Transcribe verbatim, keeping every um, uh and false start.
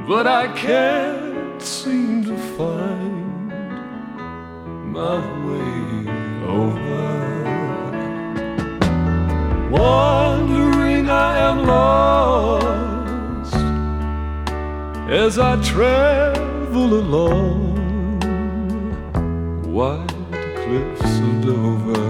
but I can't seem to find my way over. Wandering I am lost as I travel along wide cliffs of Dover.